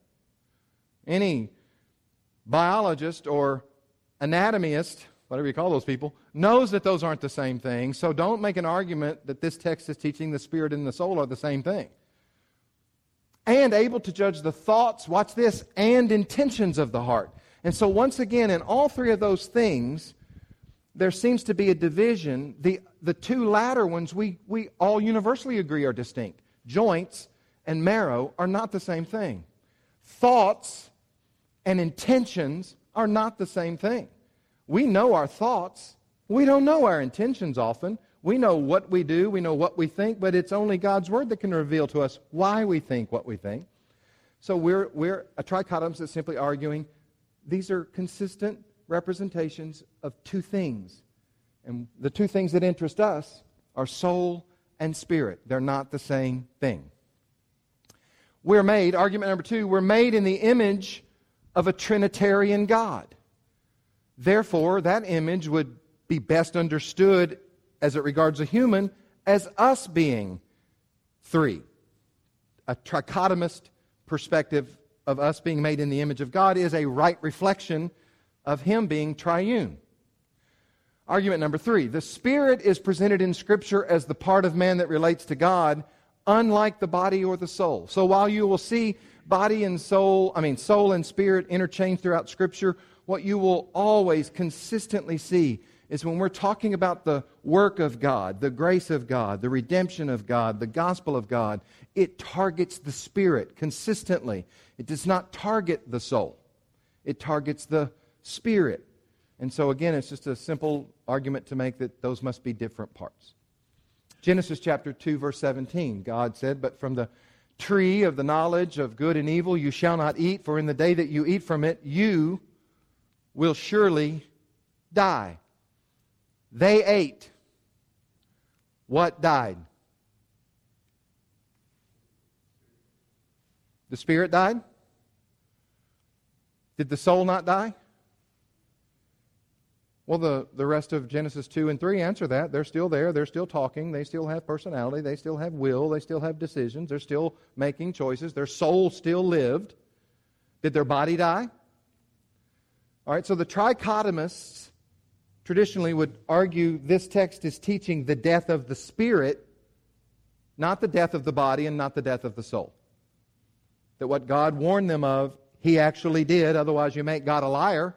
Any biologist or anatomist, whatever you call those people, knows that those aren't the same thing, so don't make an argument that this text is teaching the spirit and the soul are the same thing. And able to judge the thoughts, watch this, and intentions of the heart. And so once again, in all three of those things, there seems to be a division. The, the two latter ones we, we all universally agree are distinct. Joints and marrow are not the same thing. Thoughts and intentions are not the same thing. We know our thoughts. We don't know our intentions often. We know what we do. We know what we think, but it's only God's Word that can reveal to us why we think what we think. So we're, we're a trichotomist that's simply arguing these are consistent representations of two things. And the two things that interest us are soul and spirit. They're not the same thing. We're made, argument number two, we're made in the image of a Trinitarian God. Therefore, that image would be best understood as it regards a human as us being three. A trichotomist perspective of us being made in the image of God is a right reflection of Him being triune. Argument number three, the Spirit is presented in Scripture as the part of man that relates to God, unlike the body or the soul. So while you will see body and soul, I mean soul and spirit interchanged throughout Scripture, what you will always consistently see is when we're talking about the work of God, the grace of God, the redemption of God, the gospel of God, it targets the spirit consistently. It does not target the soul. It targets the spirit. And so again, it's just a simple argument to make that those must be different parts. Genesis chapter two, verse seventeen, God said, "But from the tree of the knowledge of good and evil you shall not eat, for in the day that you eat from it, you will surely die." They ate. What died? The spirit died? Did the soul not die? Well, the, the rest of Genesis two and three answer that. They're still there. They're still talking. They still have personality. They still have will. They still have decisions. They're still making choices. Their soul still lived. Did their body die? All right, so the trichotomists traditionally would argue this text is teaching the death of the spirit, not the death of the body and not the death of the soul. That what God warned them of, He actually did. Otherwise, you make God a liar.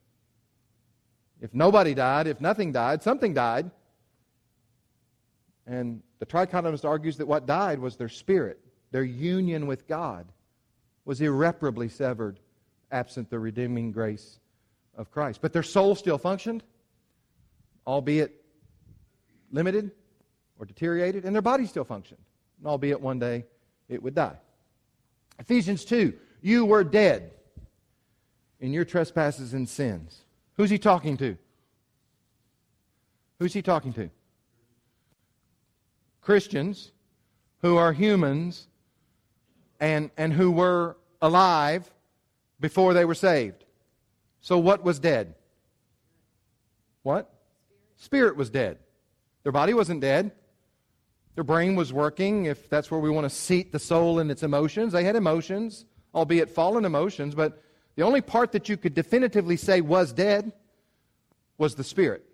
If nobody died, if nothing died, something died. And the trichotomist argues that what died was their spirit, their union with God. was irreparably severed, absent the redeeming grace of Christ. But their soul still functioned, albeit limited or deteriorated, and their body still functioned, albeit one day it would die. Ephesians two, you were dead in your trespasses and sins. Who's he talking to? Who's he talking to? Christians who are humans and, and who were alive before they were saved. So what was dead? What? Spirit was dead. Their body wasn't dead. Their brain was working, if that's where we want to seat the soul in its emotions. They had emotions, albeit fallen emotions, but the only part that you could definitively say was dead was the spirit.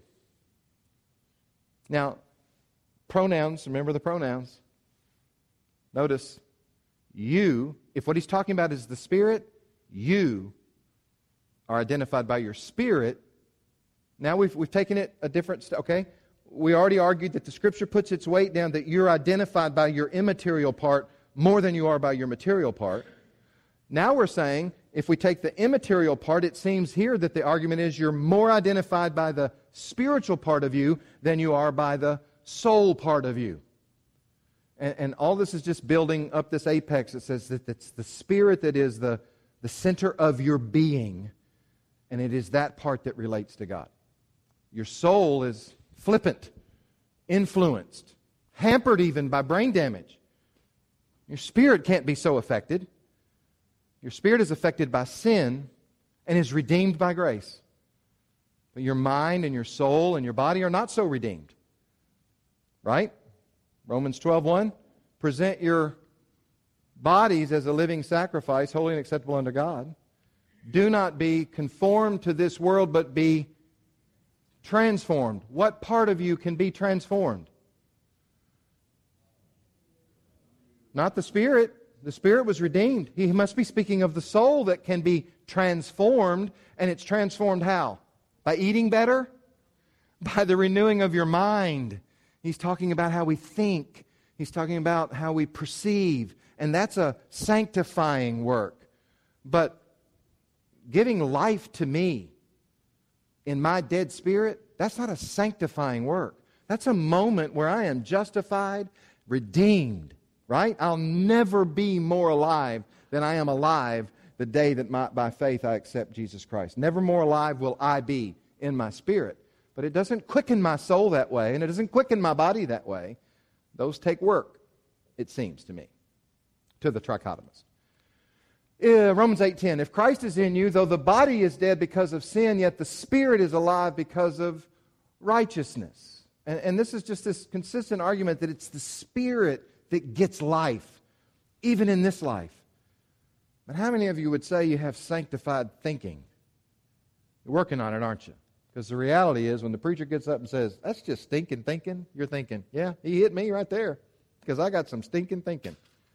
Now, pronouns, remember the pronouns. Notice, you, if what he's talking about is the spirit, you are identified by your spirit. Now we've, we've taken it a different step, okay? We already argued that the Scripture puts its weight down that you're identified by your immaterial part more than you are by your material part. Now we're saying, if we take the immaterial part, it seems here that the argument is you're more identified by the spiritual part of you than you are by the soul part of you. And, and all this is just building up this apex. It says that it's the spirit that is the, the center of your being, and it is that part that relates to God. Your soul is flippant, influenced, hampered even by brain damage. Your spirit can't be so affected. Your spirit is affected by sin and is redeemed by grace. But your mind and your soul and your body are not so redeemed. Right? Romans twelve one, present your bodies as a living sacrifice, holy and acceptable unto God. Do not be conformed to this world, but be transformed. What part of you can be transformed? Not the spirit. The spirit was redeemed. He must be speaking of the soul that can be transformed. And it's transformed how? By eating better? By the renewing of your mind. He's talking about how we think. He's talking about how we perceive. And that's a sanctifying work. But giving life to me in my dead spirit, that's not a sanctifying work. That's a moment where I am justified, redeemed, right? I'll never be more alive than I am alive the day that my, by faith I accept Jesus Christ. Never more alive will I be in my spirit. But it doesn't quicken my soul that way, and it doesn't quicken my body that way. Those take work, it seems to me, to the trichotomist. Uh, Romans eight ten, if Christ is in you, though the body is dead because of sin, yet the spirit is alive because of righteousness. And, and this is just this consistent argument that it's the spirit that gets life, even in this life. But how many of you would say you have sanctified thinking? You're working on it, aren't you? Because the reality is when the preacher gets up and says, that's just stinking thinking, you're thinking, yeah, he hit me right there because I got some stinking thinking.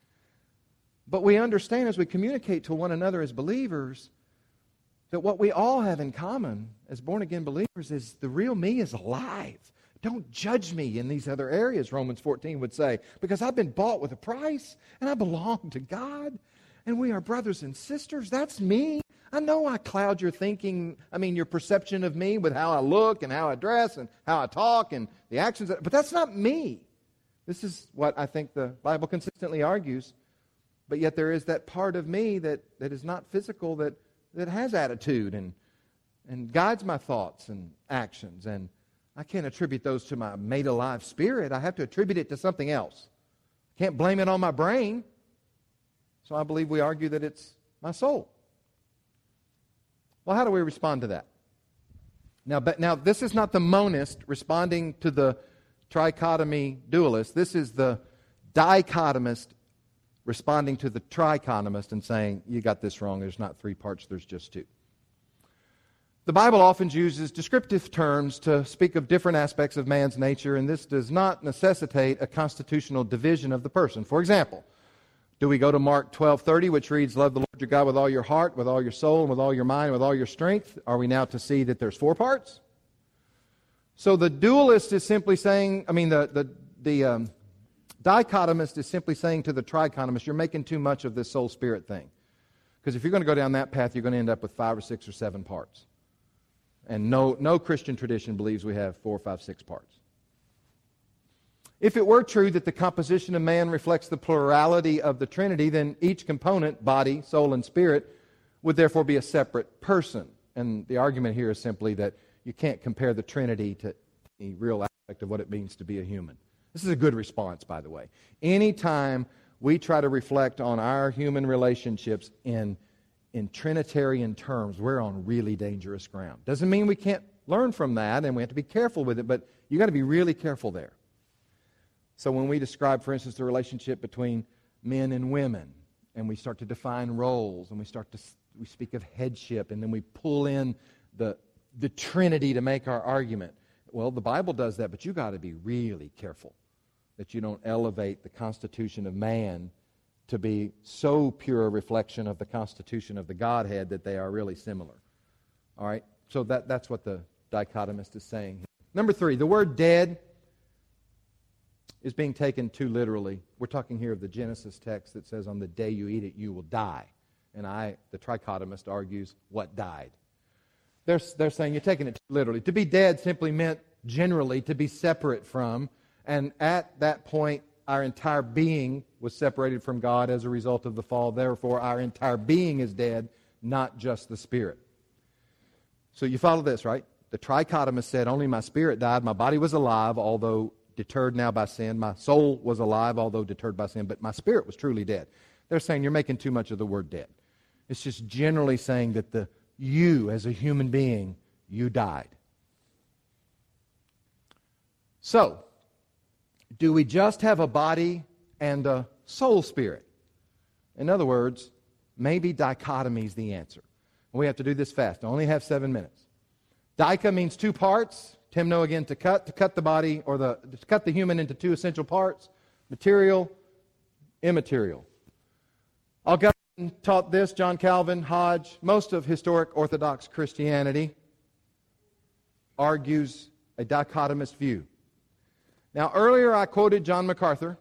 But we understand as we communicate to one another as believers that what we all have in common as born-again believers is the real me is alive. Don't judge me in these other areas, Romans fourteen would say, because I've been bought with a price and I belong to God and we are brothers and sisters. That's me. I know I cloud your thinking, I mean your perception of me with how I look and how I dress and how I talk and the actions, but that's not me. This is what I think the Bible consistently argues. But yet there is that part of me that, that is not physical, that, that has attitude and, and guides my thoughts and actions. And I can't attribute those to my made-alive spirit. I have to attribute it to something else. I can't blame it on my brain. So I believe we argue that it's my soul. Well, how do we respond to that? Now, but now this is not the monist responding to the trichotomy dualist. This is the dichotomist responding to the trichotomist and saying, you got this wrong, there's not three parts, there's just two. The Bible often uses descriptive terms to speak of different aspects of man's nature, and this does not necessitate a constitutional division of the person. For example, do we go to Mark twelve thirty, which reads, love the Lord your God with all your heart, with all your soul, and with all your mind, and with all your strength? Are we now to see that there's four parts? So the dualist is simply saying, I mean, the, the, the um, dichotomist is simply saying to the trichotomist, you're making too much of this soul-spirit thing. Because if you're going to go down that path, you're going to end up with five or six or seven parts. And no, no Christian tradition believes we have four, five, six parts. If it were true that the composition of man reflects the plurality of the Trinity, then each component, body, soul, and spirit, would therefore be a separate person. And the argument here is simply that you can't compare the Trinity to any real aspect of what it means to be a human. This is a good response, by the way. Anytime we try to reflect on our human relationships in, in Trinitarian terms, we're on really dangerous ground. Doesn't mean we can't learn from that, and we have to be careful with it, but you've got to be really careful there. So when we describe, for instance, the relationship between men and women, and we start to define roles, and we start to we speak of headship, and then we pull in the the Trinity to make our argument. Well, the Bible does that, but you've got to be really careful that you don't elevate the constitution of man to be so pure a reflection of the constitution of the Godhead that they are really similar. All right? So that, that's what the dichotomist is saying here. Number three, the word dead is being taken too literally. We're talking here of the Genesis text that says, on the day you eat it, you will die. And I, the trichotomist, argues, what died? They're, they're saying you're taking it too literally. To be dead simply meant generally to be separate from, and at that point, our entire being was separated from God as a result of the fall. Therefore, our entire being is dead, not just the spirit. So you follow this, right? The trichotomist said, only my spirit died. My body was alive, although deterred now by sin. My soul was alive, although deterred by sin. But my spirit was truly dead. They're saying you're making too much of the word dead. It's just generally saying that the you, as a human being, you died. So, do we just have a body and a soul spirit? In other words, maybe dichotomy is the answer. We have to do this fast. I only have seven minutes. Dicha means two parts. Temno again, to cut, to cut the body, or the to cut the human into two essential parts: material, immaterial. Augustine taught this, John Calvin, Hodge. Most of historic Orthodox Christianity argues a dichotomist view. Now, earlier I quoted John MacArthur,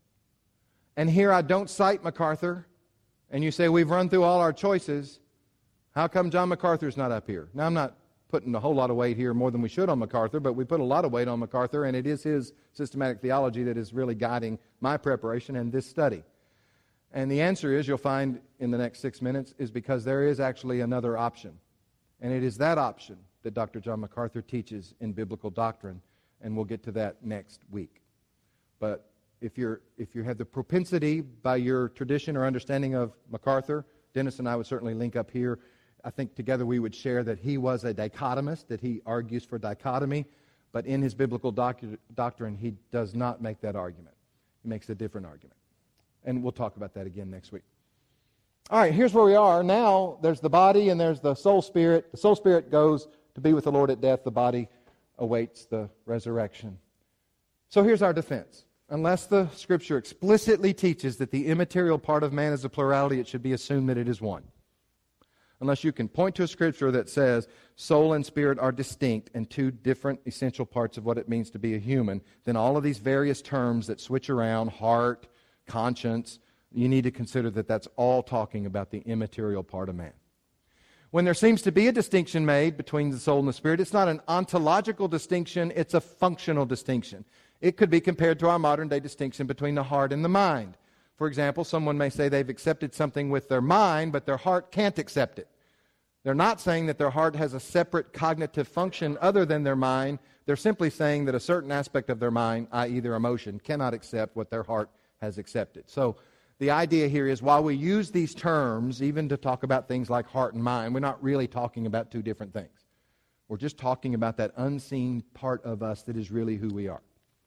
and here I don't cite MacArthur, and you say we've run through all our choices. How come John MacArthur's not up here? Now, I'm not putting a whole lot of weight here, more than we should, on MacArthur, but we put a lot of weight on MacArthur, and it is his systematic theology that is really guiding my preparation and this study. And the answer is, you'll find in the next six minutes, is because there is actually another option. And it is that option that Doctor John MacArthur teaches in biblical doctrine, and we'll get to that next week. But if you're if you have the propensity by your tradition or understanding of MacArthur, Dennis and I would certainly link up here. I think together we would share that he was a dichotomist, that he argues for dichotomy, but in his biblical doc- doctrine, he does not make that argument. He makes a different argument. And we'll talk about that again next week. All right, here's where we are. Now, there's the body and there's the soul spirit. The soul spirit goes to be with the Lord at death. The body awaits the resurrection. So here's our defense. Unless the Scripture explicitly teaches that the immaterial part of man is a plurality, it should be assumed that it is one. Unless you can point to a Scripture that says soul and spirit are distinct and two different essential parts of what it means to be a human, then all of these various terms that switch around, heart, conscience, you need to consider that that's all talking about the immaterial part of man. When there seems to be a distinction made between the soul and the spirit, it's not an ontological distinction, it's a functional distinction. It could be compared to our modern day distinction between the heart and the mind. For example, someone may say they've accepted something with their mind, but their heart can't accept it. They're not saying that their heart has a separate cognitive function other than their mind. They're simply saying that a certain aspect of their mind, that is their emotion, cannot accept what their heart has accepted. So the idea here is, while we use these terms, even to talk about things like heart and mind, we're not really talking about two different things. We're just talking about that unseen part of us that is really who we are.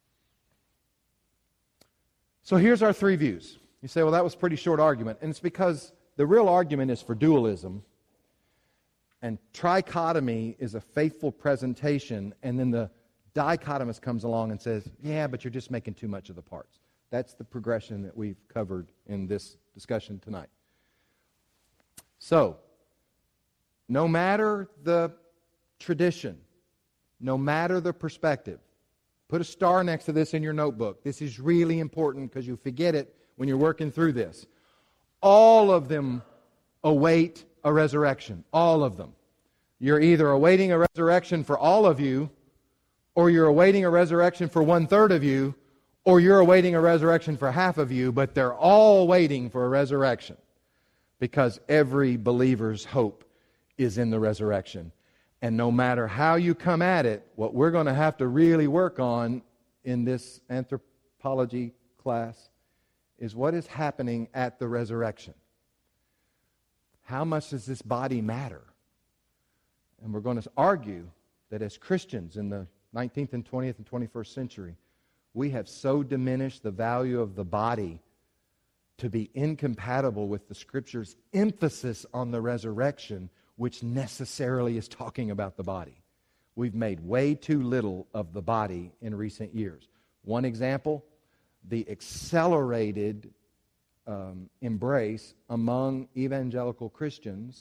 So here's our three views. You say, well, that was a pretty short argument. And it's because the real argument is for dualism, and trichotomy is a faithful presentation, and then the dichotomist comes along and says, yeah, but you're just making too much of the parts. That's the progression that we've covered in this discussion tonight. So, no matter the tradition, no matter the perspective, put a star next to this in your notebook. This is really important because you forget it when you're working through this. All of them await a resurrection. All of them. You're either awaiting a resurrection for all of you, or you're awaiting a resurrection for one-third of you, or you're awaiting a resurrection for half of you, but they're all waiting for a resurrection because every believer's hope is in the resurrection. And no matter how you come at it, what we're going to have to really work on in this anthropology class is what is happening at the resurrection. How much does this body matter? And we're going to argue that as Christians in the nineteenth and twentieth and twenty-first century, we have so diminished the value of the body to be incompatible with the Scripture's emphasis on the resurrection, which necessarily is talking about the body. We've made way too little of the body in recent years. One example, the accelerated um, embrace among evangelical Christians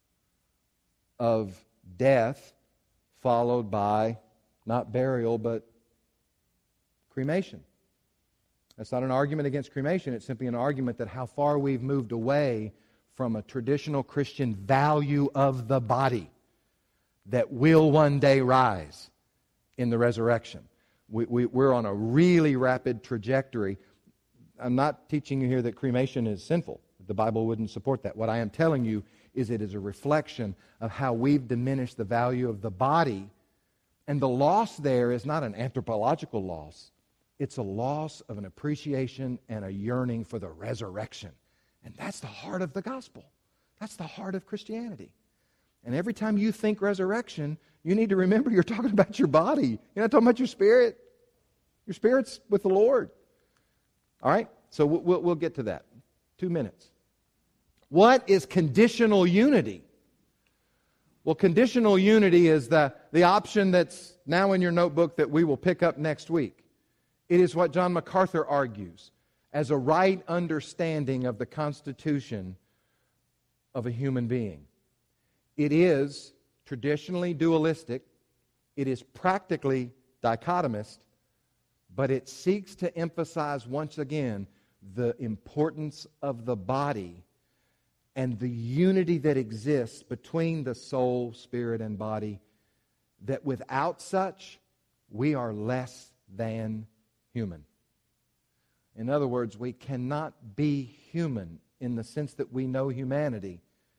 of death followed by not burial but cremation. That's not an argument against cremation. It's simply an argument that how far we've moved away from a traditional Christian value of the body that will one day rise in the resurrection. We, we, we're on a really rapid trajectory. I'm not teaching you here that cremation is sinful. The Bible wouldn't support that. What I am telling you is it is a reflection of how we've diminished the value of the body. And the loss there is not an anthropological loss. It's a loss of an appreciation and a yearning for the resurrection. And that's the heart of the gospel. That's the heart of Christianity. And every time you think resurrection, you need to remember you're talking about your body. You're not talking about your spirit. Your spirit's with the Lord. All right? So we'll, we'll get to that. Two minutes. What is conditional unity? Well, conditional unity is the, the option that's now in your notebook that we will pick up next week. It is what John MacArthur argues as a right understanding of the constitution of a human being. It is traditionally dualistic. It is practically dichotomist, but it seeks to emphasize once again the importance of the body and the unity that exists between the soul, spirit, and body, that without such, we are less than human. In other words, we cannot be human in the sense that we know humanity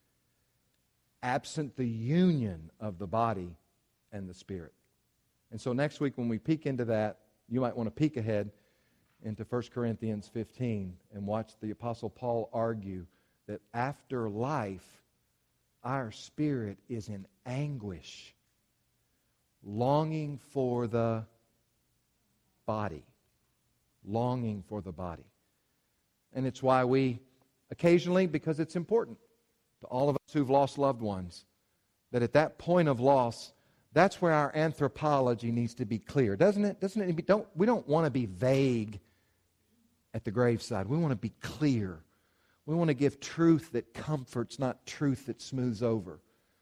absent the union of the body and the spirit. And so next week when we peek into that, you might want to peek ahead into First Corinthians fifteen and watch the Apostle Paul argue that after life, our spirit is in anguish, longing for the body. Longing for the body. And it's why we occasionally, because it's important to all of us who've lost loved ones, that at that point of loss, that's where our anthropology needs to be clear, doesn't it? Doesn't it? Be, don't, we don't want to be vague at the graveside. We want to be clear. We want to give truth that comforts, not truth that smooths over.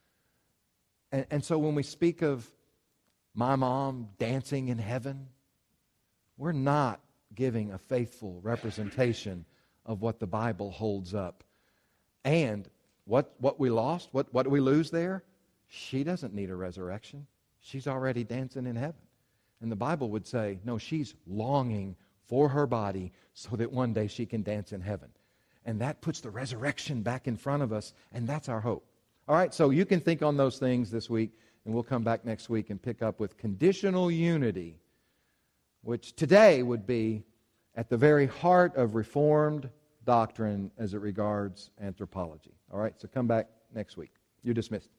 And, and so when we speak of my mom dancing in heaven, we're not giving a faithful representation of what the Bible holds up. And what, what we lost, what, what do we lose there? She doesn't need a resurrection. She's already dancing in heaven. And the Bible would say, no, she's longing for her body so that one day she can dance in heaven. And that puts the resurrection back in front of us, and that's our hope. All right, so you can think on those things this week, and we'll come back next week and pick up with conditional unity, which today would be at the very heart of Reformed doctrine as it regards anthropology. All right, so come back next week. You're dismissed.